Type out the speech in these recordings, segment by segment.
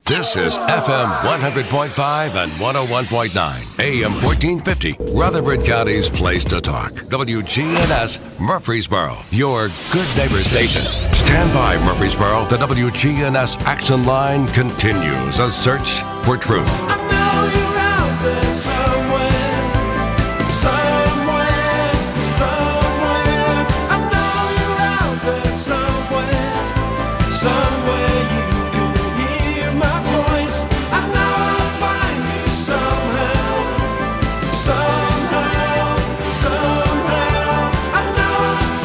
This is FM 100.5 and 101.9, AM 1450, Rutherford County's place to talk. WGNS Murfreesboro, your good neighbor station. Stand by, Murfreesboro. The WGNS Action Line continues a search for truth. I know you're out there somewhere. I know you're out there somewhere you can hear my voice. I know I'll find you somehow. I know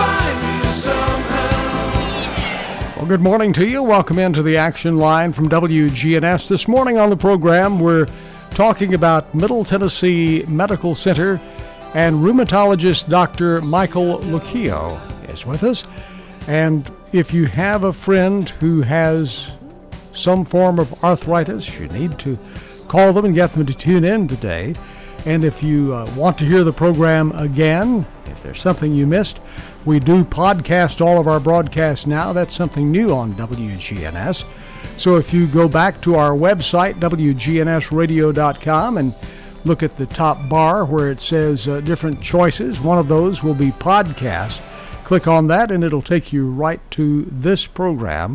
I'll find you somehow. Well, good morning to you. Welcome into the Action Line from WGNS. This morning on the program, we're talking about Middle Tennessee Medical Center, and rheumatologist Dr. Michael Lucchio is with us. And if you have a friend who has some form of arthritis, you need to call them and get them to tune in today. And if you want to hear the program again, if there's something you missed, we do podcast all of our broadcasts now. That's something new on WGNS. So if you go back to our website, WGNSradio.com, and look at the top bar where it says different choices, one of those will be podcast. Click on that and it'll take you right to this program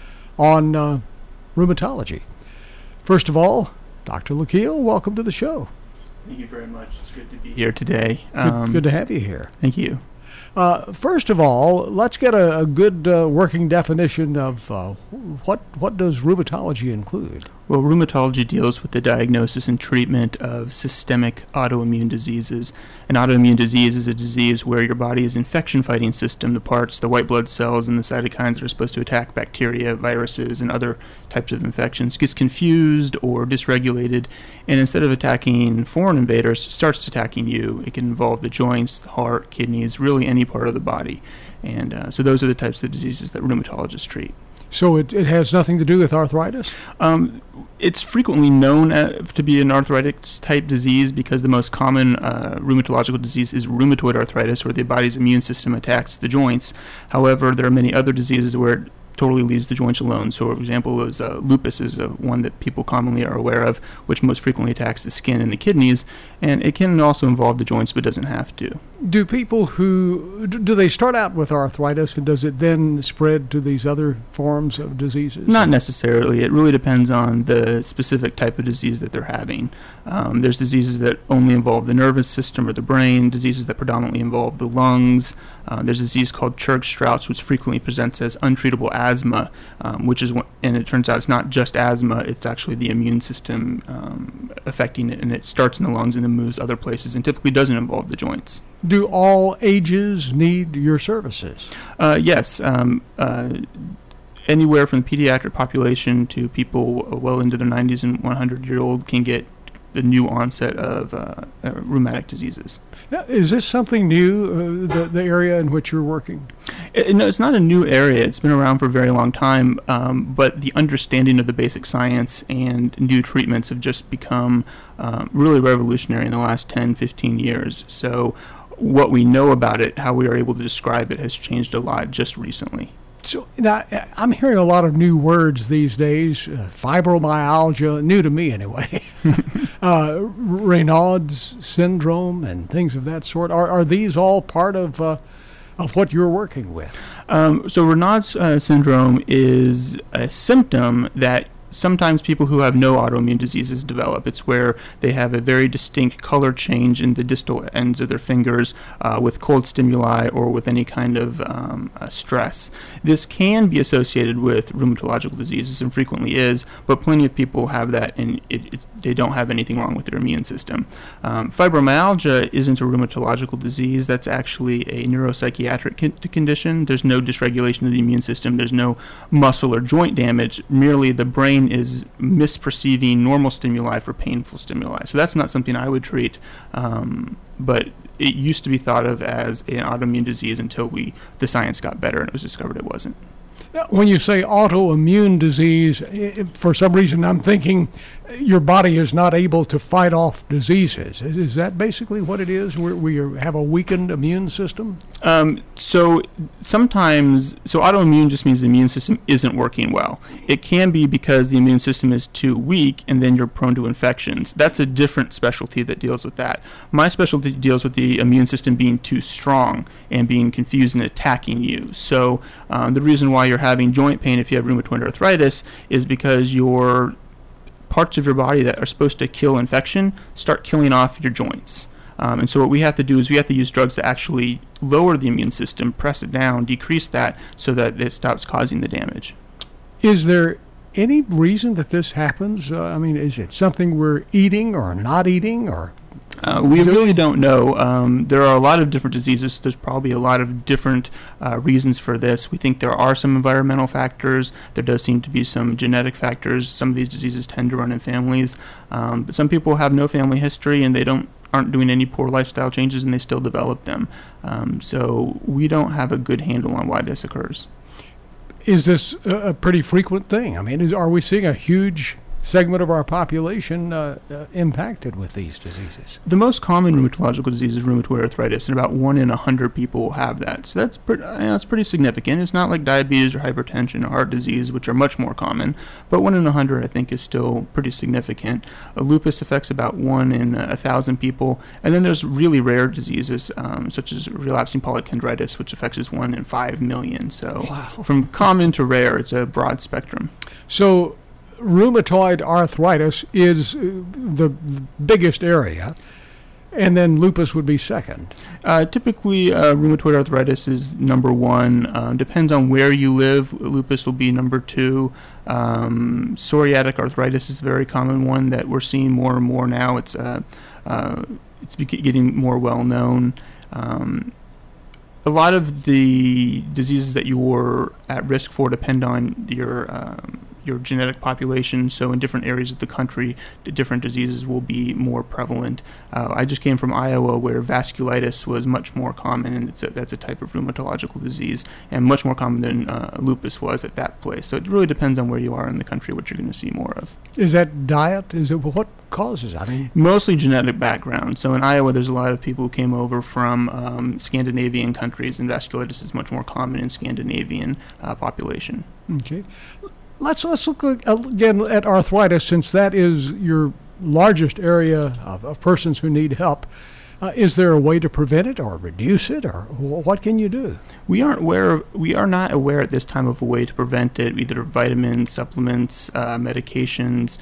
on rheumatology. First of all, Dr. Lucchio, welcome to the show. Thank you very much. It's good to be here today. Good to have you here. Thank you. First of all, let's get a good working definition of what does rheumatology include? Well, rheumatology deals with the diagnosis and treatment of systemic autoimmune diseases. An autoimmune disease is a disease where your body's infection-fighting system, the parts, the white blood cells, and the cytokines that are supposed to attack bacteria, viruses, and other types of infections, gets confused or dysregulated, and instead of attacking foreign invaders, starts attacking you. It can involve the joints, the heart, kidneys, really any part of the body. And so those are the types of diseases that rheumatologists treat. So it has nothing to do with arthritis? It's frequently known to be an arthritis-type disease because the most common rheumatological disease is rheumatoid arthritis, where the body's immune system attacks the joints. However, there are many other diseases where it totally leaves the joints alone. So, for example, lupus is one that people commonly are aware of, which most frequently attacks the skin and the kidneys, and it can also involve the joints, but doesn't have to. Do people do they start out with arthritis, and does it then spread to these other forms of diseases? Not necessarily. It really depends on the specific type of disease that they're having. There's diseases that only involve the nervous system or the brain, diseases that predominantly involve the lungs. There's a disease called Churg-Strauss, which frequently presents as untreatable asthma, and it turns out it's not just asthma, it's actually the immune system affecting it, and it starts in the lungs and then moves other places and typically doesn't involve the joints. Do all ages need your services? Yes. Anywhere from the pediatric population to people well into their 90s and 100-year-old can get the new onset of rheumatic diseases. Now, is this something new, the area in which you're working? No, it's not a new area. It's been around for a very long time, but the understanding of the basic science and new treatments have just become really revolutionary in the last 10, 15 years. So what we know about it, how we are able to describe it, has changed a lot just recently. So now I'm hearing a lot of new words these days, fibromyalgia, new to me anyway, Raynaud's syndrome and things of that sort. Are these all part of what you're working with? So Raynaud's syndrome is a symptom that sometimes people who have no autoimmune diseases develop. It's where they have a very distinct color change in the distal ends of their fingers with cold stimuli or with any kind of stress. This can be associated with rheumatological diseases and frequently is, but plenty of people have that and they don't have anything wrong with their immune system. Fibromyalgia isn't a rheumatological disease. That's actually a neuropsychiatric condition. There's no dysregulation of the immune system. There's no muscle or joint damage. Merely the brain is misperceiving normal stimuli for painful stimuli. So that's not something I would treat, but it used to be thought of as an autoimmune disease until the science got better and it was discovered it wasn't. When you say autoimmune disease, for some reason I'm thinking your body is not able to fight off diseases. Is that basically what it is? We have a weakened immune system? So autoimmune just means the immune system isn't working well. It can be because the immune system is too weak and then you're prone to infections. That's a different specialty that deals with that. My specialty deals with the immune system being too strong and being confused and attacking you. So the reason why you're having joint pain if you have rheumatoid arthritis is because your parts of your body that are supposed to kill infection start killing off your joints. And so what we have to do is we have to use drugs to actually lower the immune system, press it down, decrease that so that it stops causing the damage. Is there any reason that this happens? Is it something we're eating or not eating, or? We really don't know. There are a lot of different diseases. So there's probably a lot of different reasons for this. We think there are some environmental factors. There does seem to be some genetic factors. Some of these diseases tend to run in families. But some people have no family history and they aren't doing any poor lifestyle changes and they still develop them. So we don't have a good handle on why this occurs. Is this a pretty frequent thing? Are we seeing a huge segment of our population impacted with these diseases? The most common rheumatological disease is rheumatoid arthritis, and about 1 in 100 people will have that. So that's pretty significant. It's not like diabetes or hypertension or heart disease, which are much more common, but 1 in 100 I think is still pretty significant. Lupus affects about 1 in 1,000 people, and then there's really rare diseases such as relapsing polychondritis, which affects just 1 in 5 million. So from common to rare, it's a broad spectrum. So rheumatoid arthritis is the biggest area, and then lupus would be second. Typically, rheumatoid arthritis is number 1. Depends on where you live. Lupus will be number 2. Psoriatic arthritis is a very common one that we're seeing more and more now. It's getting more well known. A lot of the diseases that you're at risk for depend on your genetic population. So in different areas of the country, the different diseases will be more prevalent. I just came from Iowa, where vasculitis was much more common, and that's a type of rheumatological disease, and much more common than lupus was at that place. So it really depends on where you are in the country what you're going to see more of. Is that diet? What causes it? Mostly genetic background. So in Iowa, there's a lot of people who came over from Scandinavian countries, and vasculitis is much more common in Scandinavian population. Okay. Let's look again at arthritis, since that is your largest area of persons who need help. Is there a way to prevent it or reduce it, or what can you do? We are not aware at this time of a way to prevent it, either vitamins, supplements, medications.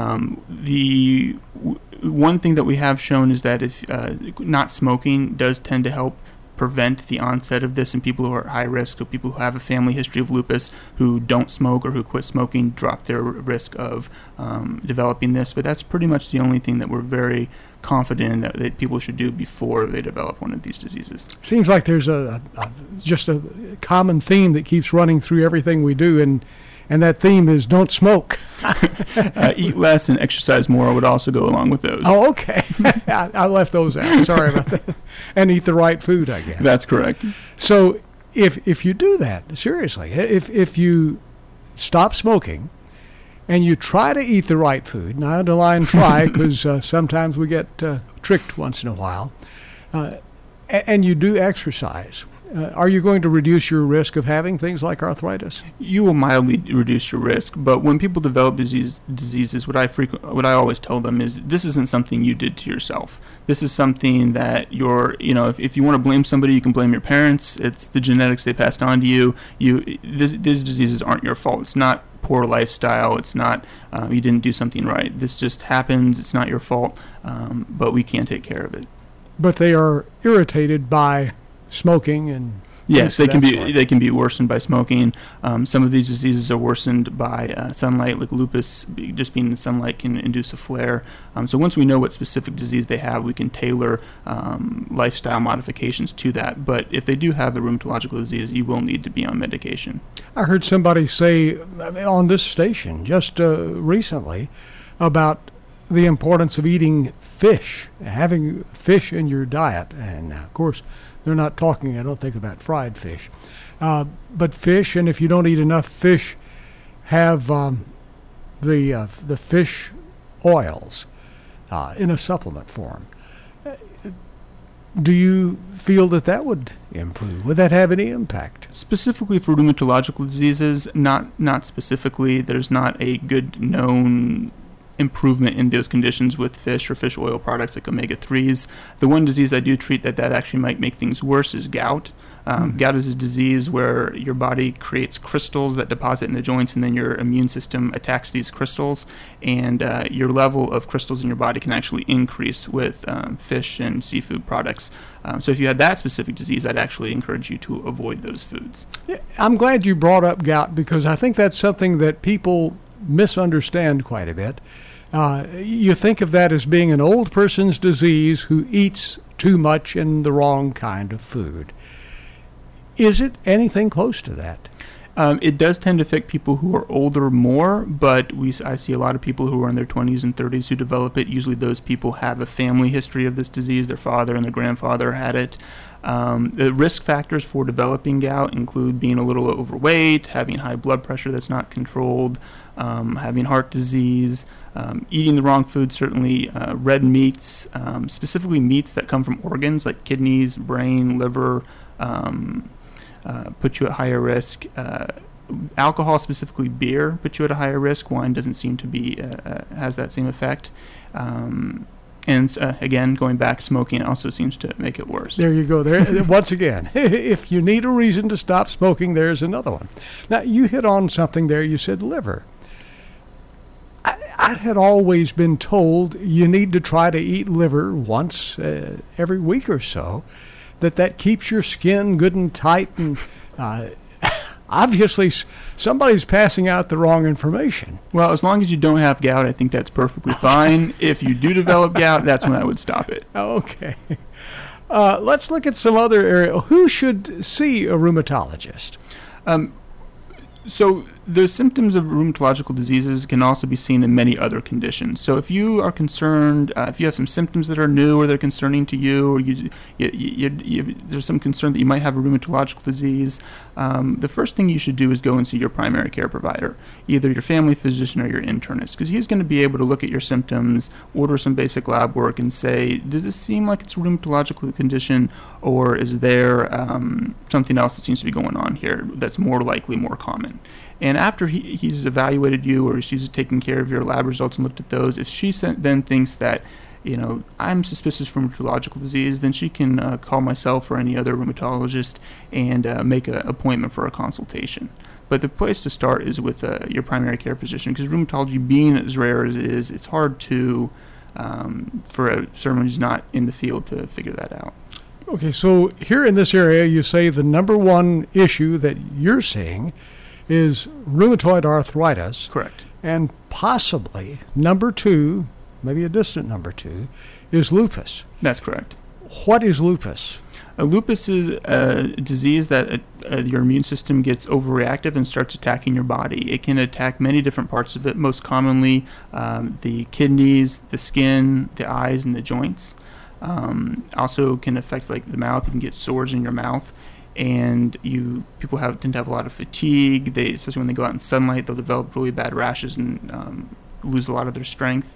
The one thing that we have shown is that if not smoking does tend to help prevent the onset of this in people who are at high risk. So people who have a family history of lupus, who don't smoke or who quit smoking, drop their risk of developing this. But that's pretty much the only thing that we're very confident in that people should do before they develop one of these diseases. Seems like there's just a common theme that keeps running through everything we do, and that theme is don't smoke. Eat less and exercise more would also go along with those. Oh, okay. I left those out. Sorry about that. And eat the right food, I guess. That's correct. So if you do that, seriously, if you stop smoking and you try to eat the right food, and I underline try because sometimes we get tricked once in a while, and you do exercise, are you going to reduce your risk of having things like arthritis? You will mildly reduce your risk, but when people develop diseases, what I always tell them is this isn't something you did to yourself. This is something that if you want to blame somebody, you can blame your parents. It's the genetics they passed on to you. These diseases aren't your fault. It's not poor lifestyle. It's not you didn't do something right. This just happens. It's not your fault, but we can't take care of it. But they are irritated by smoking and yes, they can be worsened by smoking. Some of these diseases are worsened by sunlight, like lupus. Just being in the sunlight can induce a flare. So once we know what specific disease they have, we can tailor lifestyle modifications to that. But if they do have a rheumatological disease, you will need to be on medication. I heard somebody say on this station just recently about the importance of eating fish, having fish in your diet, and of course They're not talking, I don't think, about fried fish. But fish, and if you don't eat enough fish, have the fish oils in a supplement form. Do you feel that would improve? Would that have any impact? Specifically for rheumatological diseases, not specifically. There's not a good known improvement in those conditions with fish or fish oil products like omega-3s. The one disease I do treat that actually might make things worse is gout. Gout is a disease where your body creates crystals that deposit in the joints, and then your immune system attacks these crystals, and your level of crystals in your body can actually increase with fish and seafood products. So if you had that specific disease, I'd actually encourage you to avoid those foods. I'm glad you brought up gout, because I think that's something that people misunderstand quite a bit. You think of that as being an old person's disease who eats too much and the wrong kind of food. Is it anything close to that? It does tend to affect people who are older more, but I see a lot of people who are in their 20s and 30s who develop it. Usually those people have a family history of this disease. Their father and their grandfather had it. The risk factors for developing gout include being a little overweight, having high blood pressure that's not controlled, having heart disease, eating the wrong food, certainly red meats, specifically meats that come from organs like kidneys, brain, liver, put you at higher risk. Alcohol, specifically beer, puts you at a higher risk. Wine doesn't seem to be has that same effect. And again, going back, smoking also seems to make it worse. There you go. There once again, if you need a reason to stop smoking, there's another one. Now, you hit on something there. You said liver. I had always been told you need to try to eat liver once every week or so, that keeps your skin good and tight, and obviously somebody's passing out the wrong information. Well, as long as you don't have gout, I think that's perfectly fine. If you do develop gout, that's when I would stop it. Okay. Let's look at some other area. Who should see a rheumatologist? So the symptoms of rheumatological diseases can also be seen in many other conditions. So if you are concerned, if you have some symptoms that are new or they're concerning to you, or there's some concern that you might have a rheumatological disease, the first thing you should do is go and see your primary care provider, either your family physician or your internist, because he's going to be able to look at your symptoms, order some basic lab work, and say, does this seem like it's a rheumatological condition, or is there something else that seems to be going on here that's more likely more common? And after he's evaluated you, or she's taken care of your lab results and looked at those, if she then thinks that, I'm suspicious for rheumatological disease, then she can call myself or any other rheumatologist and make an appointment for a consultation. But the place to start is with your primary care physician, because rheumatology, being as rare as it is, it's hard to for someone who's not in the field to figure that out. Okay, so here in this area, you say the number one issue that you're seeing is rheumatoid arthritis. Correct. And possibly number two, maybe a distant number two, is lupus. That's correct. What is lupus? Lupus is a disease that your immune system gets overreactive and starts attacking your body. It can attack many different parts of it, most commonly the kidneys, the skin, the eyes, and the joints. Also can affect like the mouth. You can get sores in your mouth. And people tend to have a lot of fatigue. Especially when they go out in sunlight, they'll develop really bad rashes and lose a lot of their strength.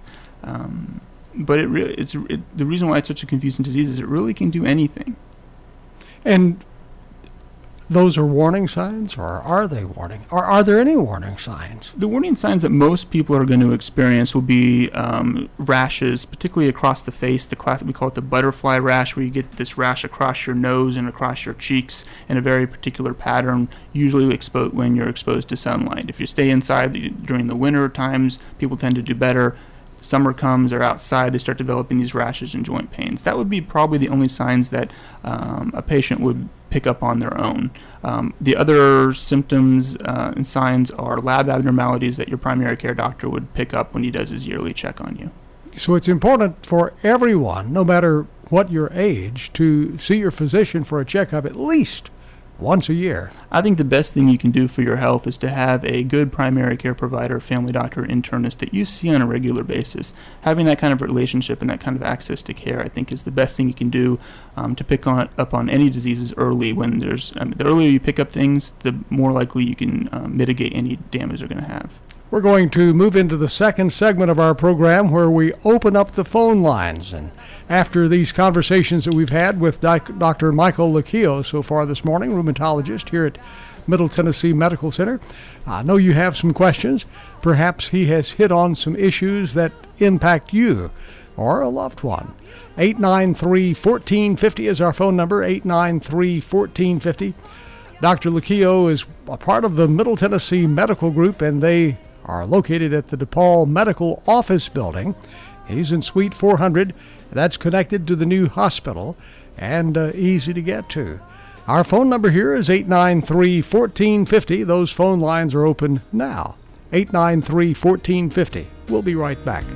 But the reason why it's such a confusing disease is it really can do anything. And those are warning signs, or are they warning? Or are there any warning signs? The warning signs that most people are going to experience will be rashes, particularly across the face. We call it the butterfly rash, where you get this rash across your nose and across your cheeks in a very particular pattern, usually when you're exposed to sunlight. If you stay inside during the winter times, people tend to do better. Summer comes, they're outside, they start developing these rashes and joint pains. That would be probably the only signs that a patient would pick up on their own. The other symptoms and signs are lab abnormalities that your primary care doctor would pick up when he does his yearly check on you. So it's important for everyone, no matter what your age, to see your physician for a checkup at least once a year. I think the best thing you can do for your health is to have a good primary care provider, family doctor, internist that you see on a regular basis. Having that kind of relationship and that kind of access to care, I think, is the best thing you can do to pick up on any diseases early. When the earlier you pick up things, the more likely you can mitigate any damage they're going to have. We're going to move into the second segment of our program where we open up the phone lines. And after these conversations that we've had with Dr. Michael Lucchio so far this morning, rheumatologist here at Middle Tennessee Medical Center, I know you have some questions. Perhaps he has hit on some issues that impact you or a loved one. 893-1450 is our phone number, 893-1450. Dr. Lucchio is a part of the Middle Tennessee Medical Group, and they are located at the DePaul Medical Office Building. He's in Suite 400. That's connected to the new hospital and easy to get to. Our phone number here is 893-1450. Those phone lines are open now. 893-1450. We'll be right back.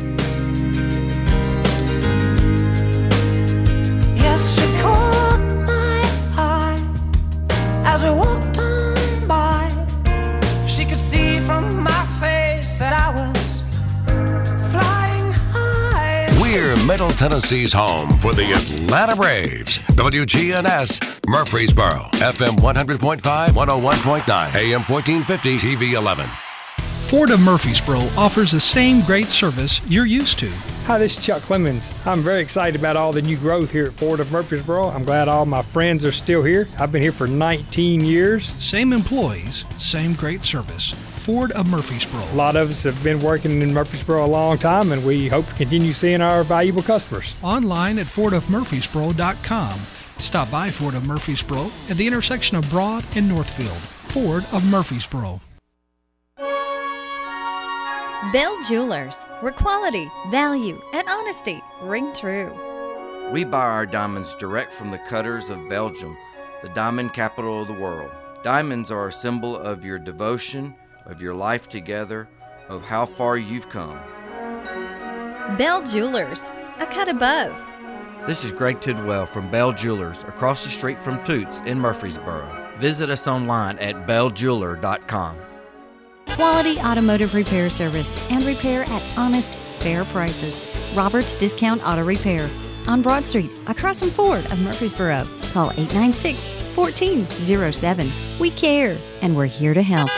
Yes, she caught my eye as we walked on by. She could see from my face that I was flying high. We're Middle Tennessee's home for the Atlanta Braves. WGNS Murfreesboro, FM 100.5, 101.9, AM 1450, TV 11. Ford of Murfreesboro offers the same great service you're used to. Hi, this is Chuck Clemens. I'm very excited about all the new growth here at Ford of Murfreesboro. I'm glad all my friends are still here. I've been here for 19 years. Same employees, same great service. Ford of Murfreesboro. A lot of us have been working in Murfreesboro a long time, and we hope to continue seeing our valuable customers. Online at fordofmurfreesboro.com. Stop by Ford of Murfreesboro at the intersection of Broad and Northfield. Ford of Murfreesboro. Bell Jewelers, where quality, value, and honesty ring true. We buy our diamonds direct from the cutters of Belgium, the diamond capital of the world. Diamonds are a symbol of your devotion, of your life together, of how far you've come. Bell Jewelers, a cut above. This is Greg Tidwell from Bell Jewelers, across the street from Toots in Murfreesboro. Visit us online at belljeweler.com. Quality automotive repair service and repair at honest, fair prices. Roberts Discount Auto Repair on Broad Street, across from Ford of Murfreesboro. Call 896-1407. We care, and we're here to help.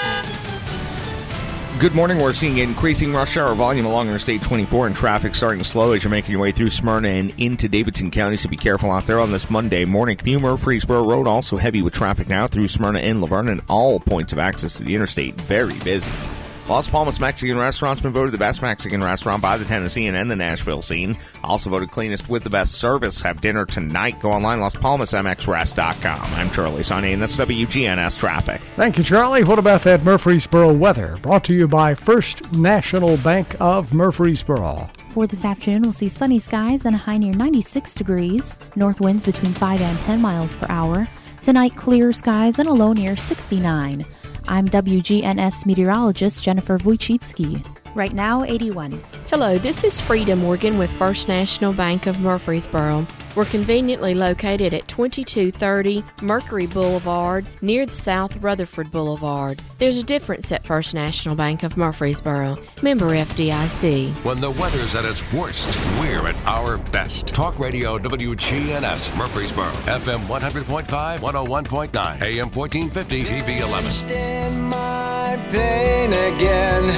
Good morning. We're seeing increasing rush hour volume along Interstate 24 and traffic starting slow as you're making your way through Smyrna and into Davidson County, so be careful out there on this Monday morning. Commute Murfreesboro Road also heavy with traffic now through Smyrna and Laverne, and all points of access to the interstate very busy. Las Palmas Mexican Restaurant's been voted the best Mexican restaurant by the Tennessean and the Nashville scene. Also voted cleanest with the best service. Have dinner tonight. Go online, LasPalmasMXRest.com. I'm Charlie Sonny, and that's WGNS Traffic. Thank you, Charlie. What about that Murfreesboro weather? Brought to you by First National Bank of Murfreesboro. For this afternoon, we'll see sunny skies and a high near 96 degrees. North winds between 5 and 10 miles per hour. Tonight, clear skies and a low near 69. I'm WGNS meteorologist Jennifer Wojcicki. Right now, 81. Hello, this is Frida Morgan with First National Bank of Murfreesboro. We're conveniently located at 2230 Mercury Boulevard, near the South Rutherford Boulevard. There's a difference at First National Bank of Murfreesboro. Member FDIC. When the weather's at its worst, we're at our best. Talk Radio WGNS Murfreesboro, FM 100.5, 101.9, AM 1450, TV 11. Understand my pain again,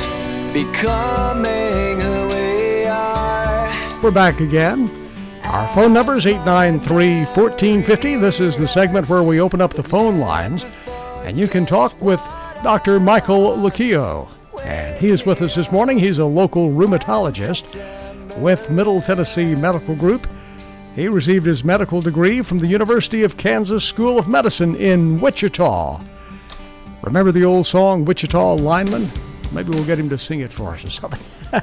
becoming who we are. We're back again. Our phone number is 893-1450. This is the segment where we open up the phone lines, and you can talk with Dr. Michael Lucchio. And he is with us this morning. He's a local rheumatologist with Middle Tennessee Medical Group. He received his medical degree from the University of Kansas School of Medicine in Wichita. Remember the old song, Wichita Lineman? Maybe we'll get him to sing it for us or something.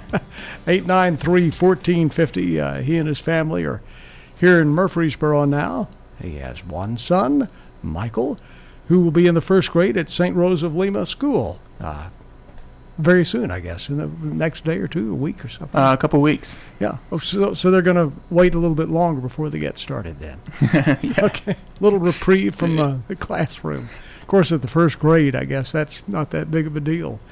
893-1450. He and his family are here in Murfreesboro now. He has one son, Michael, who will be in the first grade at St. Rose of Lima School very soon, I guess, in the next day or two, a week or something. A couple weeks. Yeah. Oh, so they're going to wait a little bit longer before they get started then. Yeah. Okay. Little reprieve from the classroom. Of course, at the first grade, I guess that's not that big of a deal.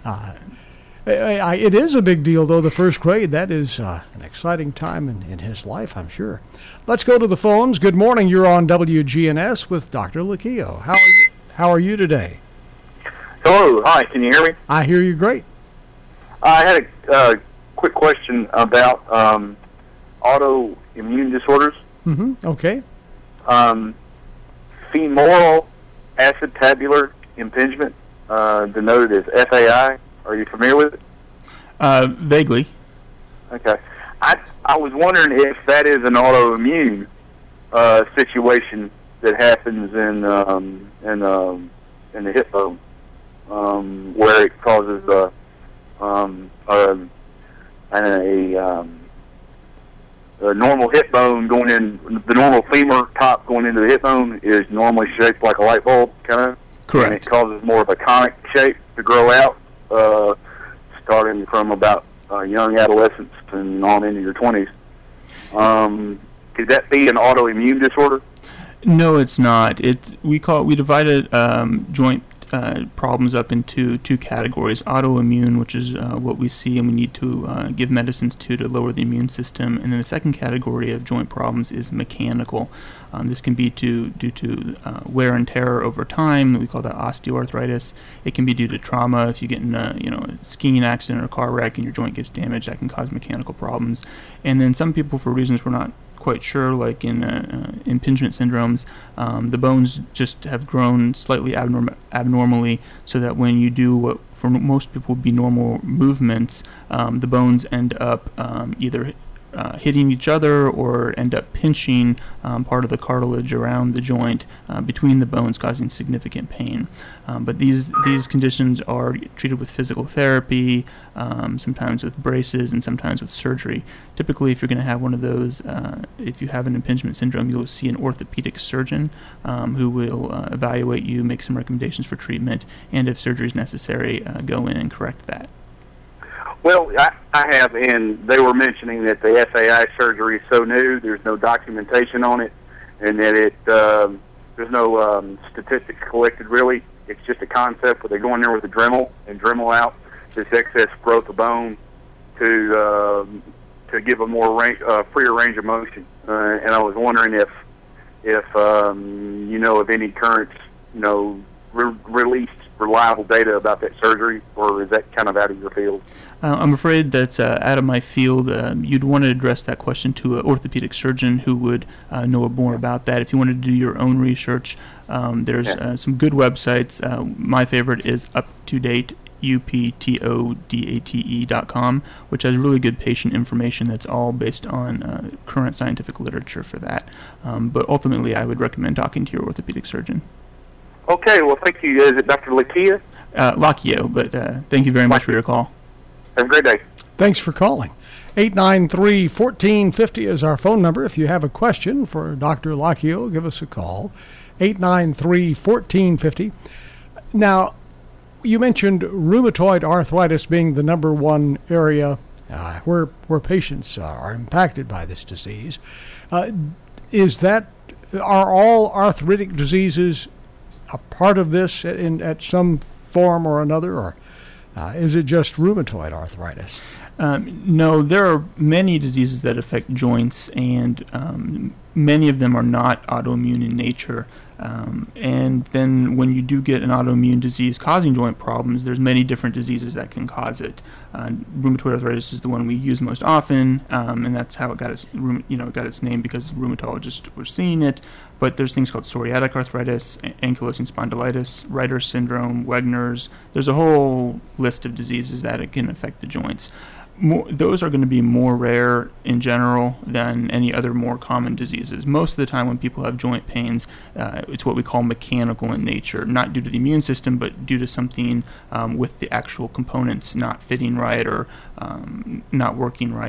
It is a big deal, though, the first grade. That is an exciting time in his life, I'm sure. Let's go to the phones. Good morning. You're on WGNS with Dr. Lakio. How are you today? Hello. Hi. Can you hear me? I hear you great. I had a quick question about autoimmune disorders. Mm-hmm. Okay. Femoral acetabular impingement, denoted as FAI. Are you familiar with it? Vaguely. Okay. I was wondering if that is an autoimmune situation that happens in the hip bone, where it causes a normal hip bone going in. The normal femur top going into the hip bone is normally shaped like a light bulb, kind of. Correct. And it causes more of a conic shape to grow out, starting from about young adolescence and on into your 20s. Could that be an autoimmune disorder? No, it's not. We divided joint problems up into two categories: autoimmune, which is what we see and we need to give medicines to lower the immune system, and then the second category of joint problems is mechanical. This can be due to wear and tear over time. We call that osteoarthritis. It can be due to trauma. If you get in a skiing accident or a car wreck and your joint gets damaged, that can cause mechanical problems. And then some people, for reasons we're not quite sure, like in impingement syndromes, the bones just have grown slightly abnormally, so that when you do what for most people would be normal movements, the bones end up either hitting each other or end up pinching part of the cartilage around the joint between the bones, causing significant pain. But these conditions are treated with physical therapy, sometimes with braces, and sometimes with surgery. Typically, if you're going to have one of those, if you have an impingement syndrome, you'll see an orthopedic surgeon who will evaluate you, make some recommendations for treatment, and if surgery is necessary, go in and correct that. Well, I have, and they were mentioning that the FAI surgery is so new, there's no documentation on it, and that there's no statistics collected, really. It's just a concept where they go in there with a Dremel and Dremel out this excess growth of bone to give a more freer range of motion. And I was wondering if you know of any current, released reliable data about that surgery, or is that kind of out of your field? I'm afraid that's out of my field. You'd want to address that question to an orthopedic surgeon who would know more about that. If you wanted to do your own research, there's some good websites. My favorite is UpToDate, UpToDate.com, which has really good patient information that's all based on current scientific literature for that. But ultimately, I would recommend talking to your orthopedic surgeon. Okay, well, thank you. Is it Dr. Lakio? Lakio, but thank you very much for your call. Have a great day. Thanks for calling. 893-1450 is our phone number. If you have a question for Dr. Lakio, give us a call. 893-1450. Now, you mentioned rheumatoid arthritis being the number one area where patients are impacted by this disease. Are all arthritic diseases a part of this at some form or another, or is it just rheumatoid arthritis? No, there are many diseases that affect joints, and many of them are not autoimmune in nature. And then when you do get an autoimmune disease causing joint problems, there's many different diseases that can cause it. Rheumatoid arthritis is the one we use most often, and that's how it got its name, because rheumatologists were seeing it. But there's things called psoriatic arthritis, ankylosing spondylitis, Reiter syndrome, Wegener's. There's a whole list of diseases that it can affect the joints. Those are going to be more rare in general than any other more common diseases. Most of the time when people have joint pains, it's what we call mechanical in nature, not due to the immune system, but due to something with the actual components not fitting right or not working right.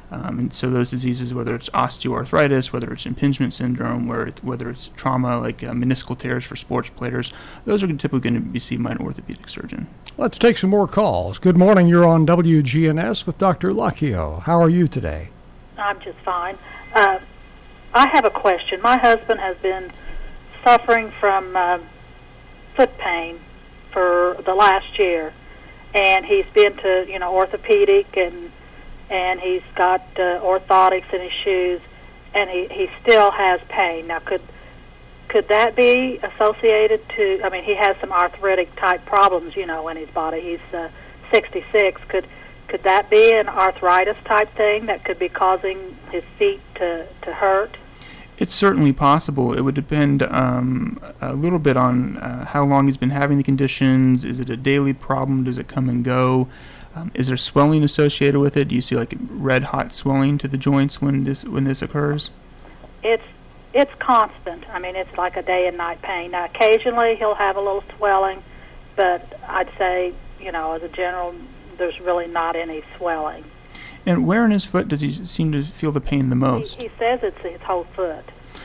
And so those diseases, whether it's osteoarthritis, whether it's impingement syndrome, whether it's trauma like meniscal tears for sports players, those are typically going to be seen by an orthopedic surgeon. Let's take some more calls. Good morning. You're on WGNS with Dr. Lacchio. How are you today? I'm just fine. I have a question. My husband has been suffering from foot pain for the last year, and he's been to orthopedic and he's got orthotics in his shoes, and he still has pain. Now, could that be associated to? I mean, he has some arthritic type problems, in his body. He's 66. Could that be an arthritis type thing that could be causing his feet to hurt? It's certainly possible. It would depend a little bit on how long he's been having the conditions. Is it a daily problem? Does it come and go? Is there swelling associated with it? Do you see like red hot swelling to the joints when this occurs? It's constant. I mean, it's like a day and night pain. Now, occasionally he'll have a little swelling, but I'd say, as a general, there's really not any swelling. And where in his foot does he seem to feel the pain the most? He says it's his whole foot.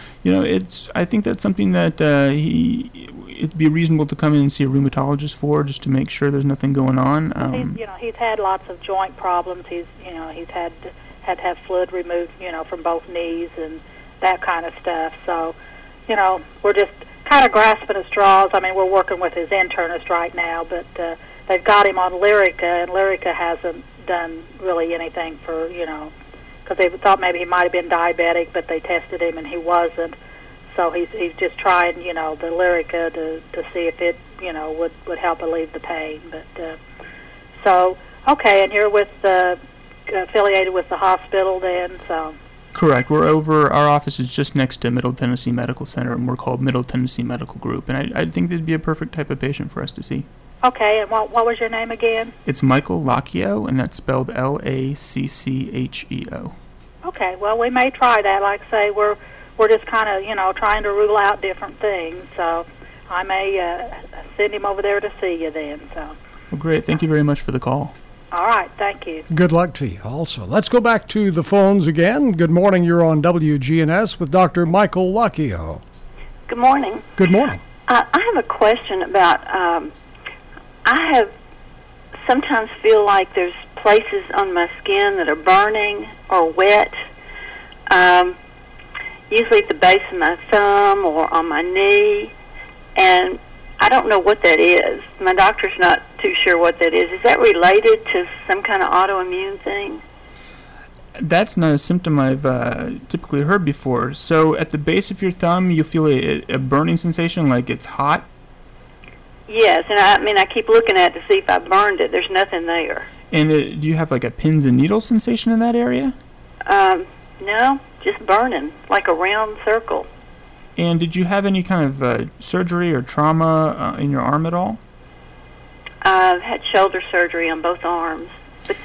I think that's something that it'd be reasonable to come in and see a rheumatologist for, just to make sure there's nothing going on. He's had lots of joint problems. He's had to have fluid removed, from both knees and that kind of stuff. So, we're just kind of grasping at straws. I mean, we're working with his internist right now, but they've got him on Lyrica, and Lyrica hasn't done really anything for, because they thought maybe he might have been diabetic, but they tested him and he wasn't. So he's just trying, the Lyrica to see if it, would help alleviate the pain. But okay, and you're with affiliated with the hospital then, so. Correct. Our office is just next to Middle Tennessee Medical Center, and we're called Middle Tennessee Medical Group, and I think they'd be a perfect type of patient for us to see. Okay, and what was your name again? It's Michael Lacchio, and that's spelled Laccheo. Okay, well, we may try that. Like I say, we're just kind of, trying to rule out different things, so I may send him over there to see you then. So. Well, great. Thank you very much for the call. All right, thank you. Good luck to you also. Let's go back to the phones again. Good morning. You're on WGNS with Dr. Michael Lacchio. Good morning. Good morning. I have a question about, I sometimes feel like there's places on my skin that are burning or wet, usually at the base of my thumb or on my knee, and I don't know what that is. My doctor's not too sure what that is. Is that related to some kind of autoimmune thing? That's not a symptom I've typically heard before. So at the base of your thumb, you feel a burning sensation, like it's hot? Yes, and I keep looking at it to see if I burned it. There's nothing there. And do you have like a pins and needles sensation in that area? No, just burning, like a round circle. And did you have any kind of surgery or trauma in your arm at all? I've had shoulder surgery on both arms. But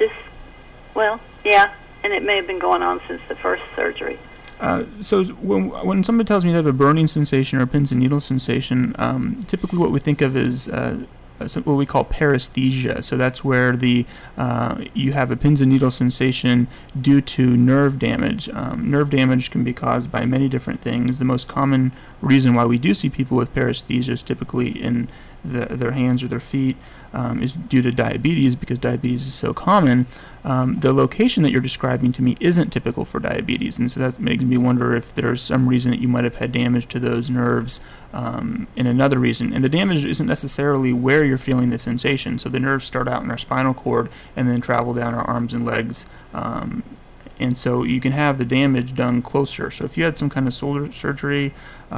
yeah, and it may have been going on since the first surgery. So when somebody tells me they have a burning sensation or a pins and needles sensation, typically what we think of is what we call paresthesia. So that's where you have a pins and needles sensation due to nerve damage. Nerve damage can be caused by many different things. The most common reason why we do see people with paresthesias, typically in their hands or their feet, is due to diabetes, because diabetes is so common. The location that you're describing to me isn't typical for diabetes, and so that makes me wonder if there's some reason that you might have had damage to those nerves in another reason. And the damage isn't necessarily where you're feeling the sensation. So the nerves start out in our spinal cord and then travel down our arms and legs. And so you can have the damage done closer. So if you had some kind of shoulder surgery,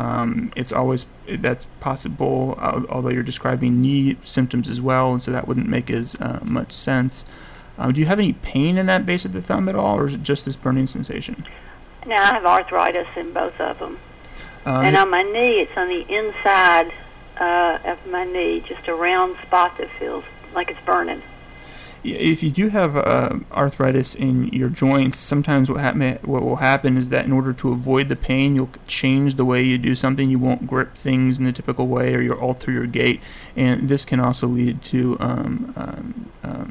that's possible, although you're describing knee symptoms as well, and so that wouldn't make as much sense. Do you have any pain in that base of the thumb at all, or is it just this burning sensation? Now, I have arthritis in both of them. And on my knee, it's on the inside of my knee, just a round spot that feels like it's burning. If you do have arthritis in your joints, sometimes what will happen is that in order to avoid the pain, you'll change the way you do something. You won't grip things in the typical way, or you'll alter your gait. And this can also lead to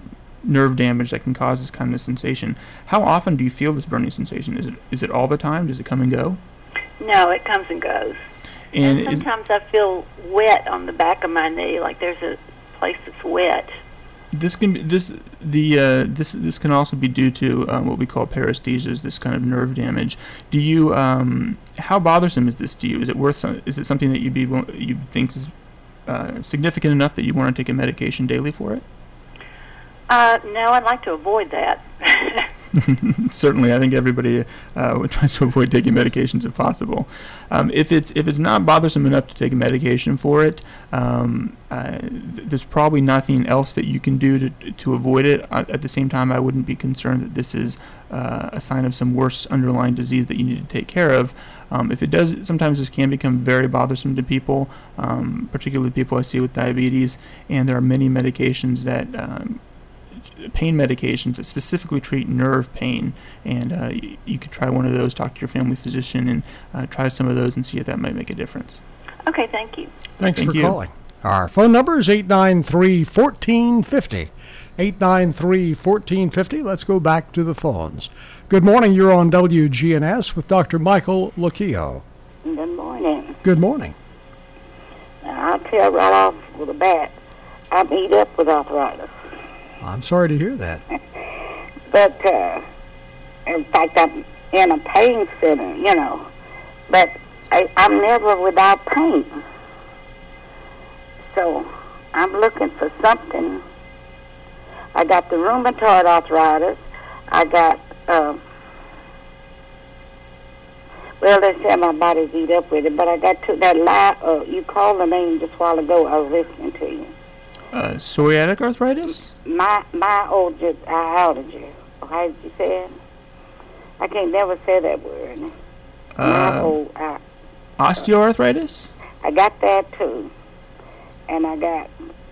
nerve damage that can cause this kind of sensation. How often do you feel this burning sensation? Is it all the time? Does it come and go? No, it comes and goes. And sometimes I feel wet on the back of my knee, like there's a place that's wet. This can be, this can also be due to what we call paresthesias, this kind of nerve damage. Do you how bothersome is this to you? Is it something that you think is significant enough that you want to take a medication daily for it? No, I'd like to avoid that. Certainly, I think everybody tries to avoid taking medications if possible. If it's not bothersome enough to take a medication for it, there's probably nothing else that you can do to avoid it. At the same time, I wouldn't be concerned that this is a sign of some worse underlying disease that you need to take care of. If it does, sometimes this can become very bothersome to people, particularly people I see with diabetes, and there are many medications that pain medications that specifically treat nerve pain, and you could try one of those, talk to your family physician, and try some of those and see if that might make a difference. Okay, thank you. Thanks for calling. Our phone number is 893-1450. 893-1450. Let's go back to the phones. Good morning. You're on WGNS with Dr. Michael Lucchio. Good morning. Good morning. Now, I'll tell right off with a bat, I'm eat up with arthritis. I'm sorry to hear that. But, in fact, I'm in a pain center, but I'm never without pain. So I'm looking for something. I got the rheumatoid arthritis. I got, they say my body's eat up with it, but I got to that you called the name just a while ago. I was listening to you. Psoriatic arthritis? Myalgia. How did you say it? I can't never say that word. Osteoarthritis? I got that too. And I got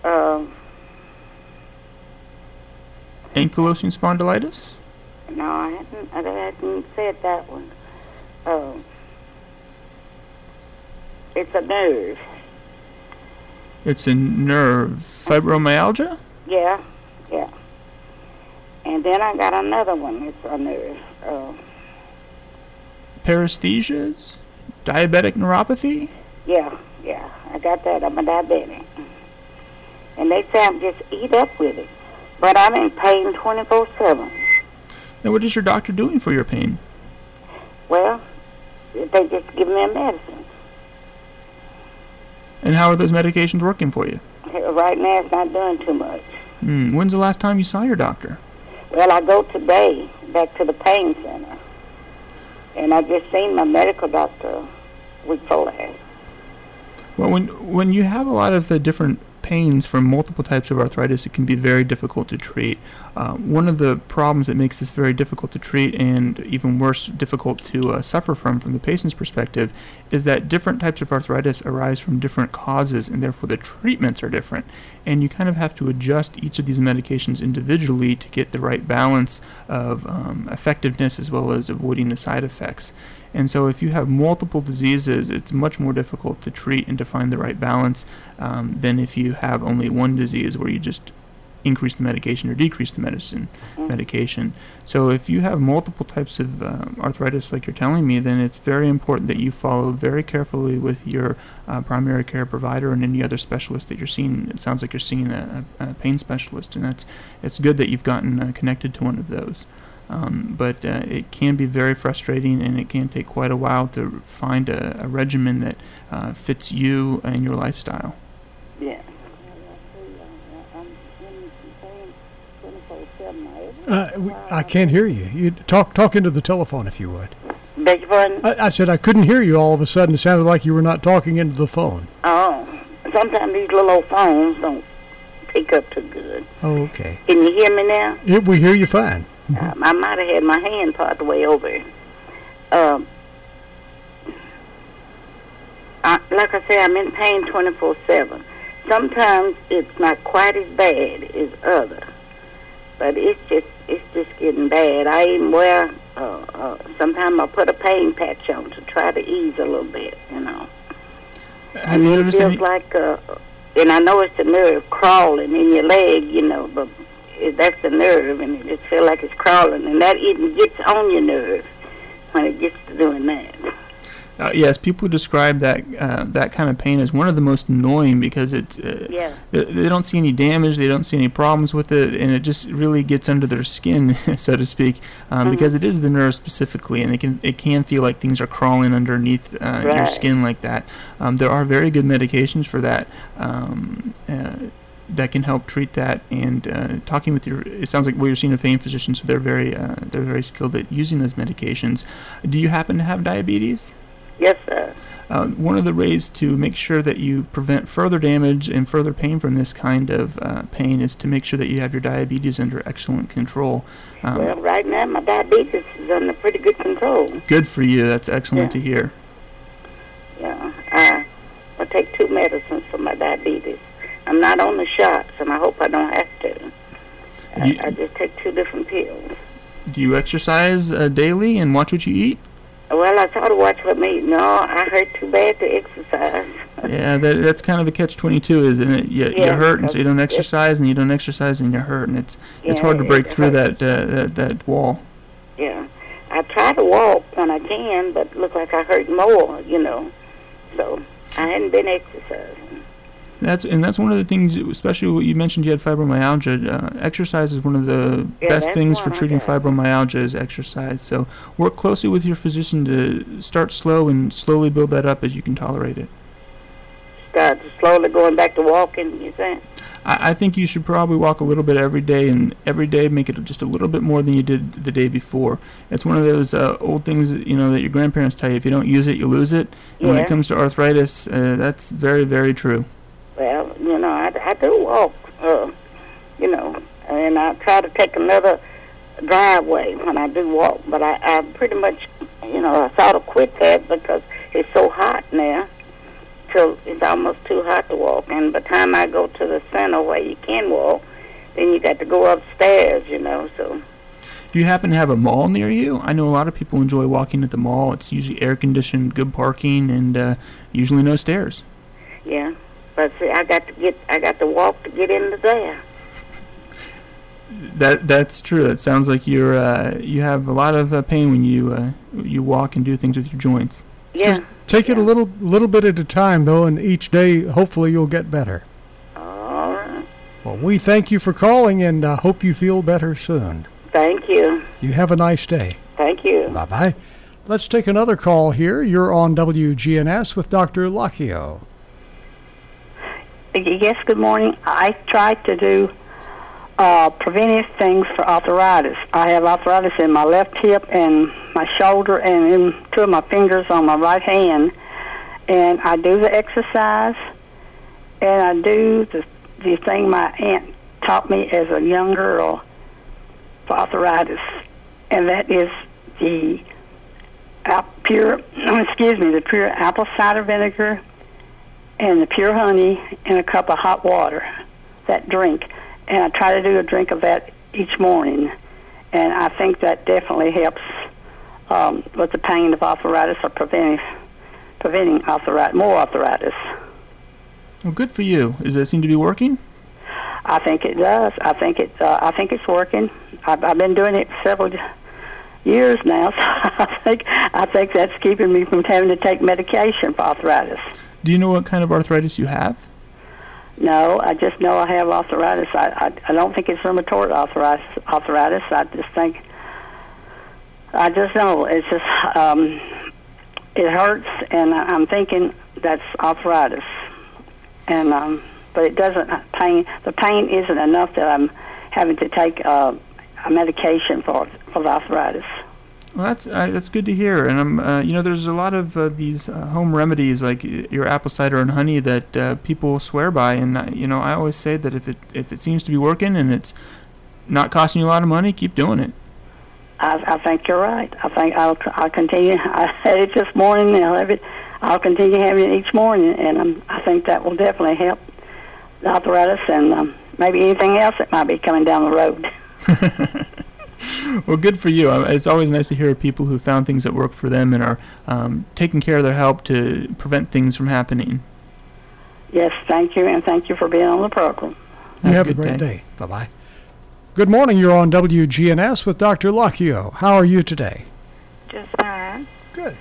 ankylosing spondylitis? No, I hadn't said that one. It's a nerve. It's a nerve. Fibromyalgia? Yeah. And then I got another one. It's a nerve. Paresthesias? Diabetic neuropathy? Yeah. I got that. I'm a diabetic. And they say I'm just eat up with it. But I'm in pain 24/7. Now, what is your doctor doing for your pain? Well, they just give me a medicine. And how are those medications working for you? Right now, it's not doing too much. When's the last time you saw your doctor? Well, I go today back to the pain center. And I just seen my medical doctor week before last. Well, when you have a lot of the different pains from multiple types of arthritis, it can be very difficult to treat. One of the problems that makes this very difficult to treat, and even worse, difficult to suffer from the patient's perspective, is that different types of arthritis arise from different causes, and therefore the treatments are different. And you kind of have to adjust each of these medications individually to get the right balance of effectiveness as well as avoiding the side effects. And so if you have multiple diseases, it's much more difficult to treat and to find the right balance than if you have only one disease where you just increase the medication or decrease the medication. So if you have multiple types of arthritis like you're telling me, then it's very important that you follow very carefully with your primary care provider and any other specialist that you're seeing. It sounds like you're seeing a pain specialist, and it's good that you've gotten connected to one of those. But it can be very frustrating, and it can take quite a while to find a regimen that fits you and your lifestyle. Yeah. I can't hear you. You talk into the telephone if you would. Beg your pardon? I said I couldn't hear you all of a sudden. It sounded like you were not talking into the phone. Oh. Sometimes these little old phones don't pick up too good. Oh, okay. Can you hear me now? Yeah, we hear you fine. I might have had my hand part the way over. Like I say, I'm in pain 24/7. Sometimes it's not quite as bad as other, but it's just getting bad. I even wear sometimes I put a pain patch on to try to ease a little bit, Have you it feels like, and I know it's the nerve crawling in your leg, but that's the nerve, and it just feels like it's crawling, and that even gets on your nerve when it gets to doing that. Yes, people describe that that kind of pain as one of the most annoying because it's they don't see any damage, they don't see any problems with it, and it just really gets under their skin, so to speak, because it is the nerve specifically, and it can feel like things are crawling underneath your skin like that. There are very good medications for that. That can help treat that, and talking with it sounds like you're seeing a pain physician, so they're very skilled at using those medications. Do you happen to have diabetes? Yes, sir. One of the ways to make sure that you prevent further damage and further pain from this kind of pain is to make sure that you have your diabetes under excellent control. Well, right now my diabetes is under pretty good control. Good for you. That's excellent to hear. Yeah, I take 2 medicines for my diabetes. I'm not on the shots, and I hope I don't have to. I just take 2 different pills. Do you exercise daily and watch what you eat? Well, I try to watch what me. No, I hurt too bad to exercise. Yeah, that's kind of a catch-22, isn't it? You hurt, and so you don't exercise, and you don't exercise, and you hurt, and it's hard to break through that wall. Yeah, I try to walk when I can, but it looks like I hurt more, So I hadn't been exercising. That's one of the things, especially what you mentioned. You had fibromyalgia. Exercise is one of the best things for treating fibromyalgia is exercise. So work closely with your physician to start slow and slowly build that up as you can tolerate it. Start slowly going back to walking, you think? I think you should probably walk a little bit every day, and every day make it just a little bit more than you did the day before. It's one of those old things that your grandparents tell you: if you don't use it, you lose it. And when it comes to arthritis, that's very, very true. Well, I do walk, and I try to take another driveway when I do walk, but I pretty much, I sort of quit that because it's so hot now, till it's almost too hot to walk, and by the time I go to the center where you can walk, then you got to go upstairs, so. Do you happen to have a mall near you? I know a lot of people enjoy walking at the mall. It's usually air-conditioned, good parking, and usually no stairs. Yeah. But see, I got to walk to get into there. That's true. It sounds like you have a lot of pain when you walk and do things with your joints. Yeah. Just take it a little bit at a time, though, and each day, hopefully, you'll get better. All right. Well, we thank you for calling, and hope you feel better soon. Thank you. You have a nice day. Thank you. Bye-bye. Let's take another call here. You're on WGNS with Dr. Locchio. Yes, good morning. I try to do preventive things for arthritis. I have arthritis in my left hip and my shoulder and in 2 of my fingers on my right hand. And I do the exercise, and I do the thing my aunt taught me as a young girl for arthritis, and that is the pure apple cider vinegar and the pure honey in a cup of hot water, that drink. And I try to do a drink of that each morning. And I think that definitely helps with the pain of arthritis or preventing more arthritis. Well, good for you. Does that seem to be working? I think it does. I think it's working. I've been doing it several years now, so I think that's keeping me from having to take medication for arthritis. Do you know what kind of arthritis you have? No, I just know I have arthritis. I don't think it's rheumatoid arthritis. I just know it's just it hurts, and I'm thinking that's arthritis. And but it doesn't pain. The pain isn't enough that I'm having to take a medication for the arthritis. Well, that's good to hear. And there's a lot of these home remedies like your apple cider and honey that people swear by. And I always say that if it seems to be working and it's not costing you a lot of money, keep doing it. I think you're right. I think I'll continue. I had it this morning, and I'll continue having it each morning, and I think that will definitely help the arthritis and maybe anything else that might be coming down the road. Well, good for you. It's always nice to hear people who found things that work for them and are taking care of their health to prevent things from happening. Yes, thank you, and thank you for being on the program. You have a great day. Bye-bye. Good morning. You're on WGNS with Dr. Locchio. How are you today? Just fine. Good.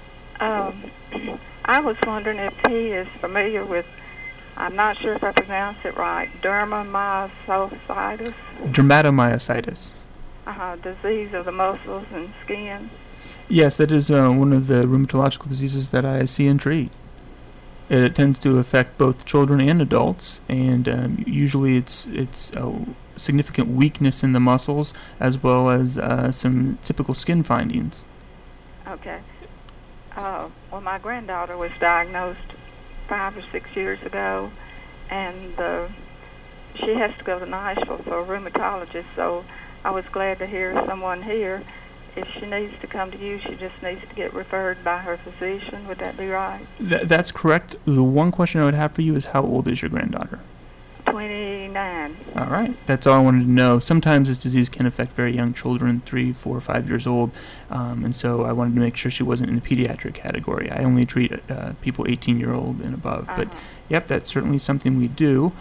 I was wondering if he is familiar with, I'm not sure if I pronounced it right, dermatomyositis. Dermatomyositis. Disease of the muscles and skin. Yes, that is one of the rheumatological diseases that I see and treat. It tends to affect both children and adults, and usually it's a significant weakness in the muscles as well as some typical skin findings. Okay. Well, my granddaughter was diagnosed 5 or 6 years ago, and she has to go to Nashville for a rheumatologist, so I was glad to hear someone here. If she needs to come to you, she just needs to get referred by her physician. Would that be right? That's correct. The one question I would have for you is, how old is your granddaughter? 29. All right. That's all I wanted to know. Sometimes this disease can affect very young children, 3, 4, 5 years old, and so I wanted to make sure she wasn't in the pediatric category. I only treat people 18-year-old and above. But, yep, that's certainly something we do.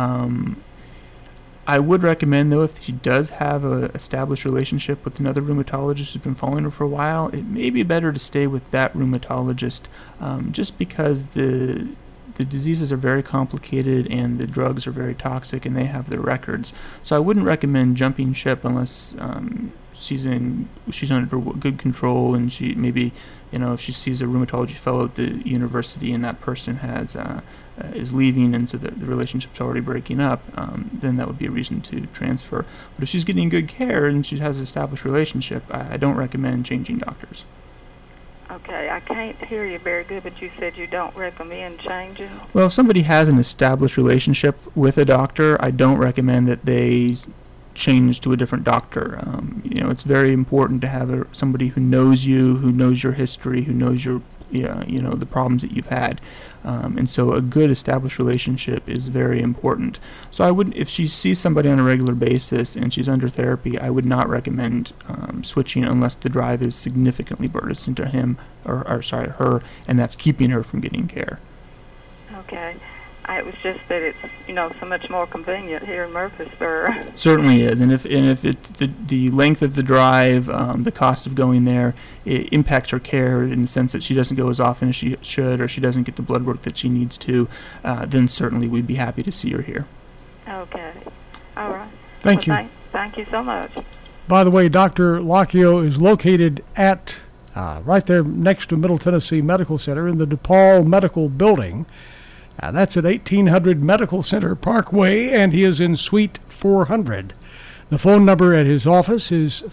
I would recommend, though, if she does have an established relationship with another rheumatologist who's been following her for a while, it may be better to stay with that rheumatologist, just because the diseases are very complicated and the drugs are very toxic and they have their records. So I wouldn't recommend jumping ship unless she's under good control, and she maybe, if she sees a rheumatology fellow at the university and that person is leaving and so the relationship's already breaking up, then that would be a reason to transfer. But if she's getting good care and she has an established relationship, I don't recommend changing doctors. Okay, I can't hear you very good, but you said you don't recommend changing? Well, if somebody has an established relationship with a doctor, I don't recommend that they change to a different doctor. It's very important to have somebody who knows you, who knows your history, who knows your the problems that you've had. And so a good established relationship is very important. So I wouldn't, if she sees somebody on a regular basis and she's under therapy, I would not recommend switching unless the drive is significantly burdensome to her, and that's keeping her from getting care. Okay. It was just that it's so much more convenient here in Murfreesboro. Certainly is, and if it's the length of the drive, the cost of going there, it impacts her care in the sense that she doesn't go as often as she should, or she doesn't get the blood work that she needs to, then certainly we'd be happy to see her here. Okay, all right. Thank you. Thank you so much. By the way, Dr. Locchio is located at right there next to Middle Tennessee Medical Center in the DePaul Medical Building. That's at 1800 Medical Center Parkway, and he is in Suite 400. The phone number at his office is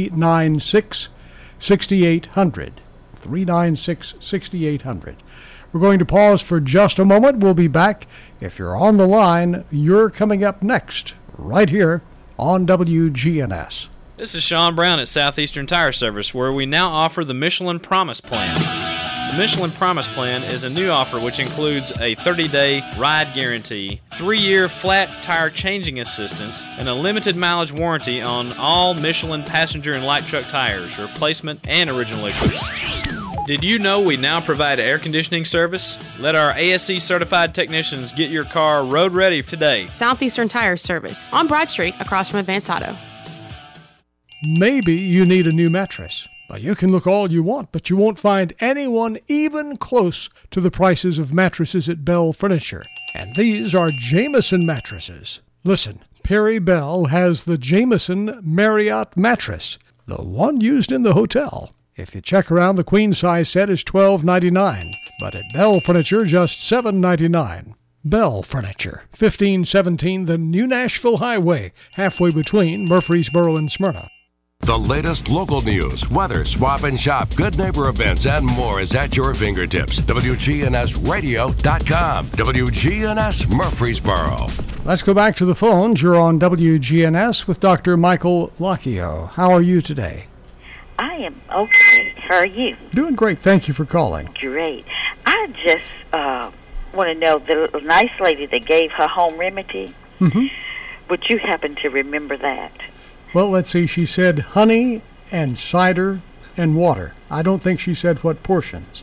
396-6800. 396-6800. We're going to pause for just a moment. We'll be back. If you're on the line, you're coming up next, right here on WGNS. This is Sean Brown at Southeastern Tire Service, where we now offer the Michelin Promise Plan. The Michelin Promise Plan is a new offer which includes a 30-day ride guarantee, 3-year flat tire changing assistance, and a limited mileage warranty on all Michelin passenger and light truck tires, replacement and original equipment. Did you know we now provide air conditioning service? Let our ASE certified technicians get your car road ready today. Southeastern Tire Service on Broad Street across from Advance Auto. Maybe you need a new mattress. Well, you can look all you want, but you won't find anyone even close to the prices of mattresses at Bell Furniture. And these are Jameson mattresses. Listen, Perry Bell has the Jameson Marriott mattress, the one used in the hotel. If you check around, the queen size set is $12.99, but at Bell Furniture, just $7.99. Bell Furniture, 1517 the New Nashville Highway, halfway between Murfreesboro and Smyrna. The latest local news, weather, swap and shop, good neighbor events, and more is at your fingertips. WGNSradio.com. WGNS Murfreesboro. Let's go back to the phones. You're on WGNS with Dr. Michael Locchio. How are you today? I am okay. How are you? Doing great. Thank you for calling. Great. I just want to know, the nice lady that gave her home remedy, would you happen to remember that? Well, let's see. She said honey and cider and water. I don't think she said what portions.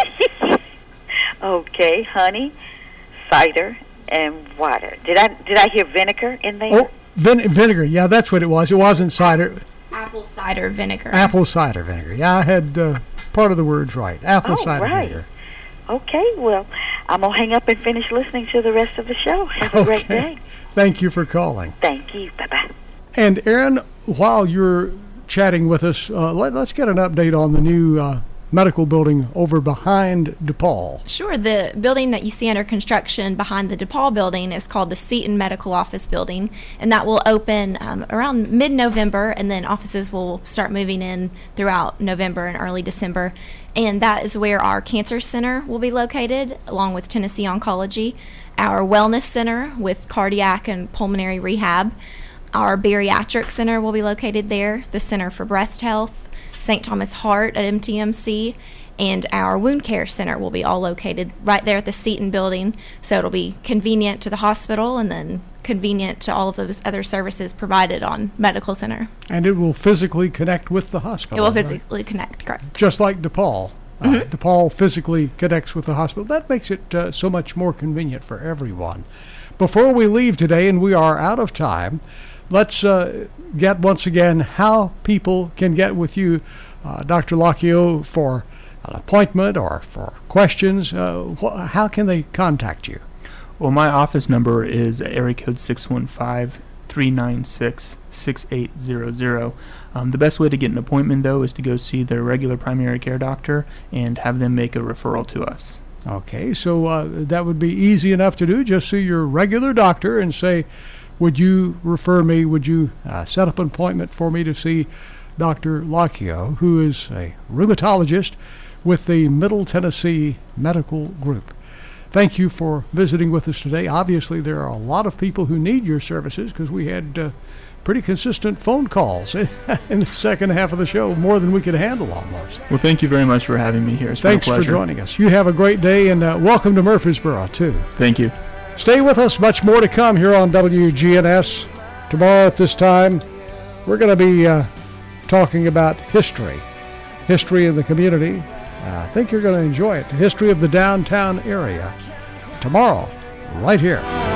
Okay, honey, cider, and water. Did I hear vinegar in there? Oh, Vinegar. Yeah, that's what it was. It wasn't cider. Apple cider vinegar. Apple cider vinegar. Yeah, I had part of the words right. Apple cider vinegar. Okay, well, I'm going to hang up and finish listening to the rest of the show. Have a great day. Thank you for calling. Thank you. Bye-bye. And, Aaron, while you're chatting with us, let's get an update on the new medical building over behind DePaul. Sure. The building that you see under construction behind the DePaul building is called the Seton Medical Office Building, and that will open around mid-November, and then offices will start moving in throughout November and early December. And that is where our cancer center will be located, along with Tennessee Oncology, our wellness center with cardiac and pulmonary rehab. Our bariatric center will be located there, the Center for Breast Health, St. Thomas Heart at MTMC, and our wound care center will be all located right there at the Seton building. So it'll be convenient to the hospital and then convenient to all of those other services provided on Medical Center. And it will physically connect with the hospital. It will physically connect, correct. Just like DePaul. DePaul physically connects with the hospital. That makes it so much more convenient for everyone. Before we leave today, and we are out of time, let's get once again how people can get with you, Dr. Locchio, for an appointment or for questions. How can they contact you? Well, my office number is area code 615-396-6800. The best way to get an appointment, though, is to go see their regular primary care doctor and have them make a referral to us. Okay, so that would be easy enough to do. Just see your regular doctor and say, would you refer me, would you set up an appointment for me to see Dr. Locchio, who is a rheumatologist with the Middle Tennessee Medical Group. Thank you for visiting with us today. Obviously, there are a lot of people who need your services because we had pretty consistent phone calls in the second half of the show, more than we could handle almost. Well, thank you very much for having me here. It's been a pleasure. Thanks for joining us. You have a great day, and welcome to Murfreesboro, too. Thank you. Stay with us. Much more to come here on WGNS. Tomorrow at this time, we're going to be talking about history in the community. I think you're going to enjoy it. The history of the downtown area. Tomorrow, right here.